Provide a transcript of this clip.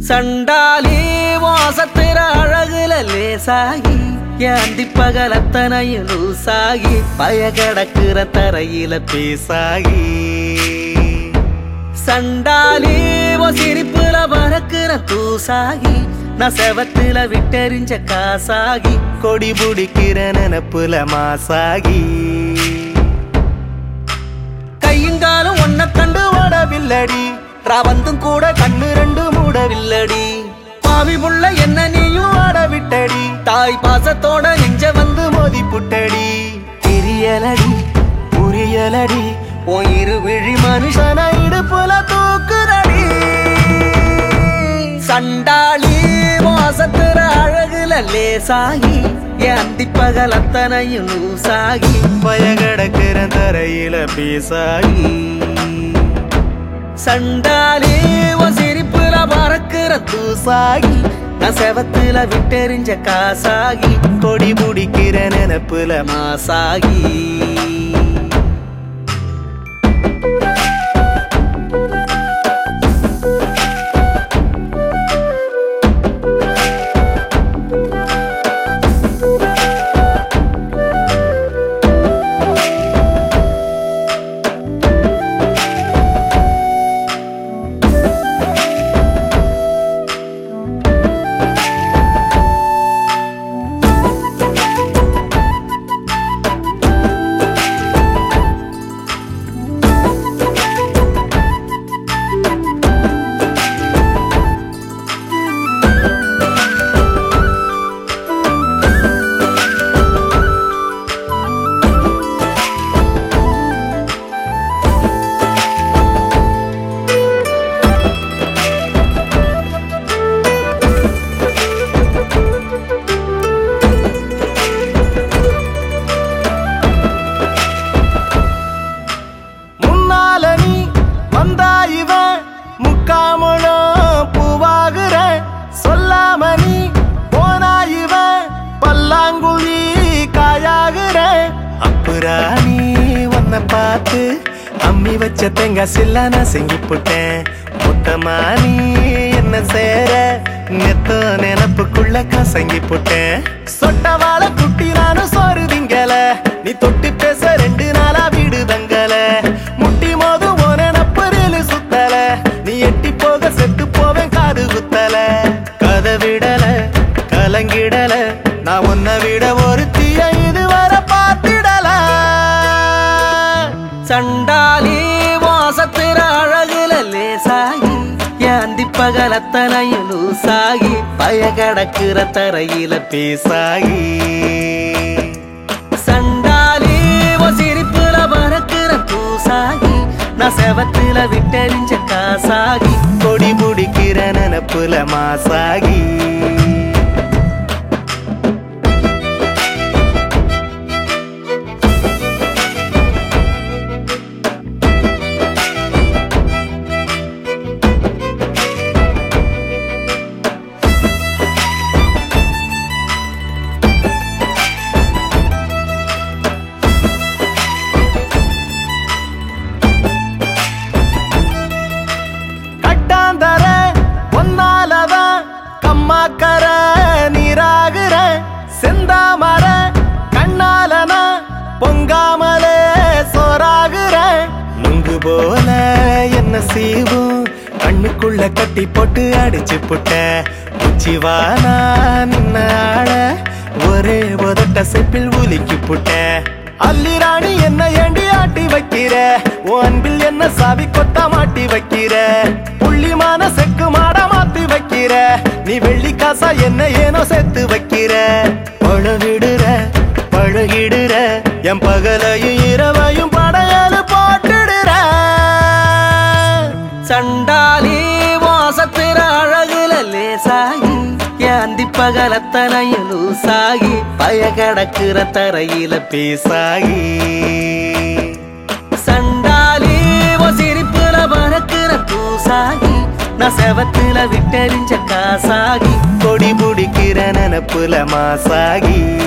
சண்டாலி வாசத்திர அழகுல லேசாகி ஏந்தி பகலத்தனையும் லூசாகி பயகடக்குற தரையில பேசாகி சண்டாலி சிரிப்புல பறக்குற தூசாகி நான் செவத்துல விட்டெறிஞ்ச காசாகி கொடி புடிக்கிற நினப்புல மாசாகி கையுங்காலும் ஒன்ன கண்டு ஓடவில்லடி ராவந்தும் கூட கண்ணு ரெண்டு மூடவில்லடி பாவி புள்ள என்ன நீயும் ஆட விட்டடி தாய் பாசத்தோட நெஞ்ச வந்து மோதி புட்டடி தெரியலடி புரியலடி உன் இரு விழி மனுஷன இடுப்புல தூக்குறடி சண்டாளி வாசத்துற அழகுல லேசாகி ஏந்தி பகல் அத்தனையும் லூசாகி பயகடக்கிற தரையில பேசாகி சண்டாலி சிரிப்புல பறக்குற தூசாகி நான் செவத்துல விட்டெறிஞ்ச காசாகி கொடி முடிக்கிற நினப்புல மாசாகி பார்த்து அம்மி வச்ச தேங்காய் சில்ல நான் செங்கி போட்டேன் மொத்தமா நீ என்ன சேர நெத்த நினப்புக்குள்ள கசங்கி போட்டேன் சொட்ட வாழை குட்டி நானும் சோறு திங்கல நீ தொட்டு பேச 2 நாளா வீடு தங்கல முட்டி மோது ஓன நப்பரில் சுத்தல நீ எட்டி போக செத்து போவேன் காது குத்தல கதை விடல கலங்கிடல நான் உன்னை விட ஒரு தீய இதுவரை பார்த்திடல சண்டாலி வாசத்திர அழகுல லேசாகி ஏந்தி பகலத்தனையும் லூசாகி பயகடக்குற தரையில பேசாகி சண்டாலி சிரிப்புல பறக்குற தூசாகி நான் செவத்துல விட்டெறிஞ்ச காசாகி கொடி முடிக்கிற நினப்புல மாசாகி கம்மாக்கர நீராகுற செந்தாமர கண்ணாலனா பொங்காமலே சோறாகுற நுங்கு போல என்ன செய்வோம் கண்ணுக்குள்ள கட்டி போட்டு அடிச்சு புட்ட உச்சிவானா நின்ன ஆட ஒரே உதட்ட செப்பில் உலுக்கி புட்ட அல்லிராணி என்ன ஏண்டி ஆட்டி வைக்கிற உன் அன்பில் என்ன சாவி கொத்த மாட்டி வைக்கிற புள்ளிமான செக்கு மாட மாத்தி வைக்கிற நீ வெள்ளி காசா என்ன ஏனோ சேர்த்து வைக்கிற பழகிடுற என் பகலையும் இரவையும் படையலு போட்டுடுற சண்டாலி வாசத்திர அழகுல லேசாகி ஏந்தி பகலத்தனையும் லூசாகி பயகடக்குற தரையில பேசாகி சண்டாலி சிரிப்புல பறக்குற தூசாகி நான் செவத்துல விட்டெறிஞ்ச காசாகி கொடி புடிக்கிற நினப்புல மாசாகி